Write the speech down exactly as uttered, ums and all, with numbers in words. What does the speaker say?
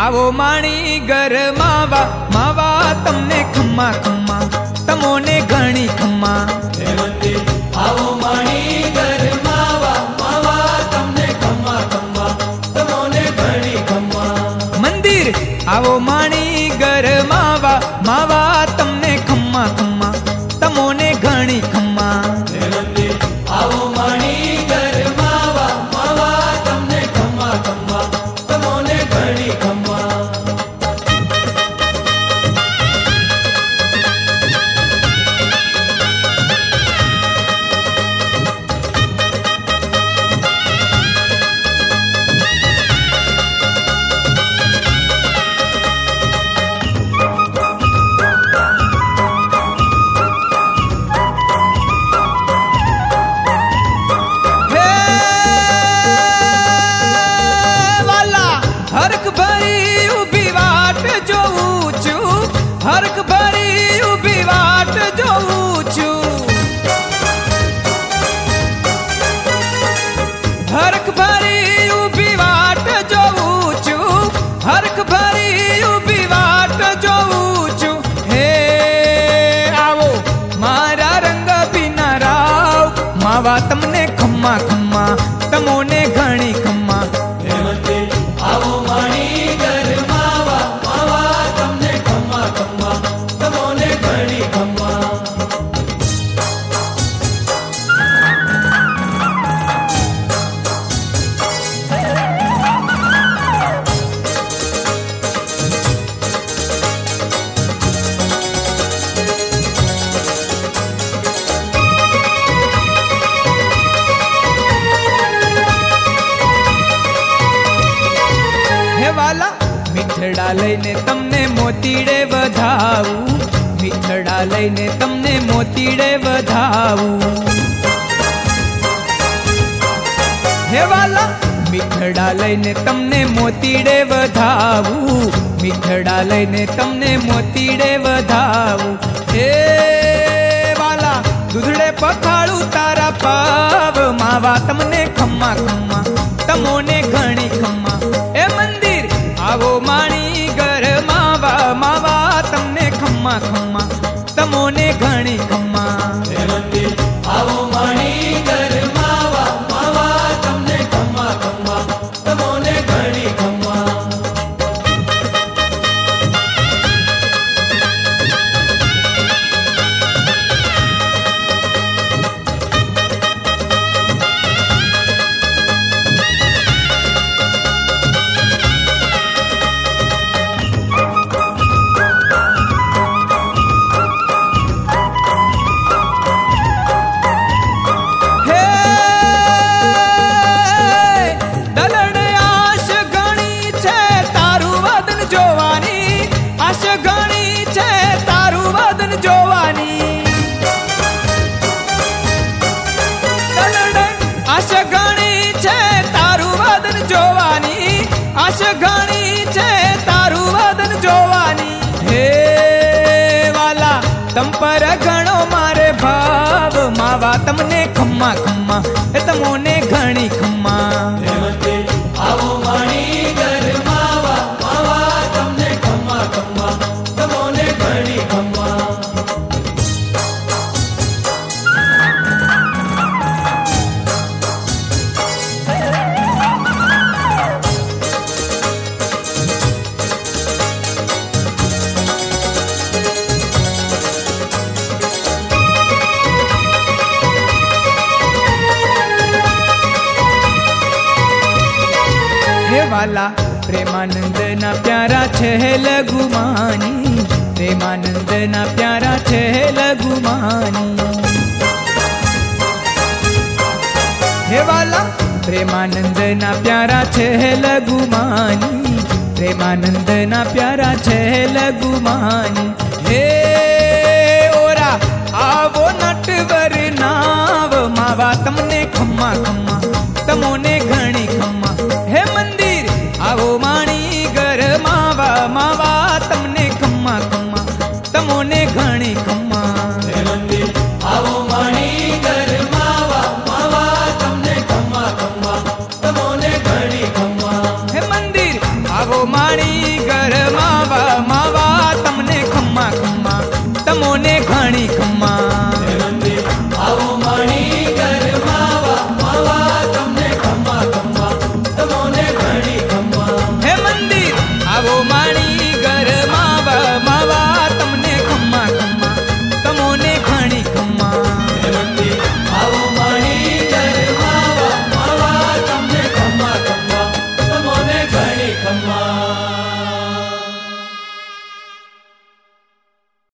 आवो माणी घर मावा मावा तमने खम्मा खम्मा तमोने घणी खम्मा। हे मंदिर आवो माणी घर मावा मावा तमने खम्मा खम्मा तमोने घणी खम्मा। मंदिर आवो माणी घर मावा मावा तमने खम्मा खम्मा तमोने घणी खम्मा। हे मंदिर आवो माणी घर मावा मावा तमने खम्मा खम्मा तमोने घणी खम्मा। हरक भरी उभी वाट जोऊं छू हरक भरी उभी वाट जोऊं छू हरक भरी उभी वाट जोऊं छू हरक भरी उभी वाट जोऊं छू। हे आवो मारा रंग बिना राव मावा तमने खम्मा खम्मा तमोने घणी खम्मा। हे मंदिर आवो माणी घर मावा मावा तमने खम्मा खम्मा तमोने घणी खम्मा। वाला मीठड़ा लईने तमने मोतीड़े वधावू मीठड़ा लईने तमने मोतीड़े वधावू। हे वाला मीठड़ा लईने तमने मोतीड़े वधावू मीठड़ा लईने तमने मोतीड़े वधावू। हे वाला दूधड़े पखाड़ू तारा पाव मावा तमने खम्मा खम्मा तमोने घणी खम्मा। ए मंदिर आवो माणी घर मावा मावा तमने खम्मा खम्मा तमोने घणी खम्मा। हे मंदिर आवो माणी घर मावा मावा तमने खम्मा खम्मा तमोने घणी खम्मा। आश घणी छे तारू वदन जोवानी। हे वाला तम पर घणो मारे भाव मावा तमने खम्मा खम्मा ए तमोने घणी खम्मा। हे मंदिर आवो माणी घर मावा मावा तमने खम्मा खम्मा तमोने घणी खम्मा। वाला प्रेमानंद ना प्यारा छेल गुमानी प्रेमानंद ना प्यारा छेल गुमानी। हे वाला प्रेमानंद ना प्यारा छेल गुमानी प्रेमानंद ना प्यारा छेल गुमानी। हे ओरा आवो नटवर नाव मावा तमने खम्मा खम्मा तमोने घणी खम्मा। हे मंदिर आवो माणी घर मावा मावा तमने खम्मा खम्मा तमोने घणी खम्मा। हे मंदिर आवो माणी घर मावा मावा तमने खम्मा खम्मा तमोने घणी खम्मा। हे मंदिर आवो माणी તમોને ઘણી ખમ્મા